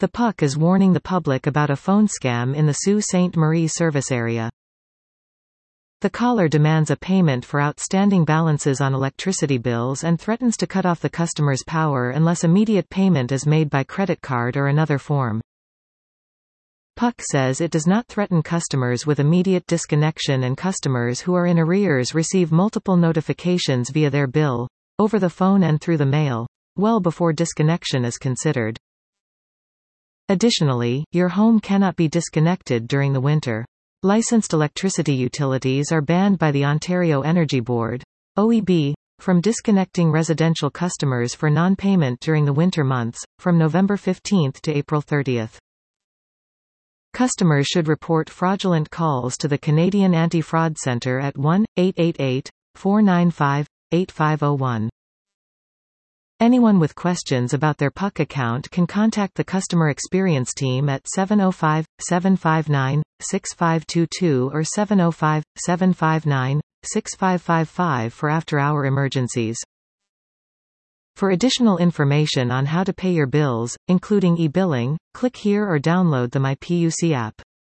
The PUC is warning the public about a phone scam in the Sault Ste. Marie service area. The caller demands a payment for outstanding balances on electricity bills and threatens to cut off the customer's power unless immediate payment is made by credit card or another form. PUC says it does not threaten customers with immediate disconnection, and customers who are in arrears receive multiple notifications via their bill, over the phone and through the mail, well before disconnection is considered. Additionally, your home cannot be disconnected during the winter. Licensed electricity utilities are banned by the Ontario Energy Board, OEB, from disconnecting residential customers for non-payment during the winter months, from November 15 to April 30. Customers should report fraudulent calls to the Canadian Anti-Fraud Centre at 1-888-495-8501. Anyone with questions about their PUC account can contact the customer experience team at 705-759-6522 or 705-759-6555 for after-hour emergencies. For additional information on how to pay your bills, including e-billing, click here or download the MyPUC app.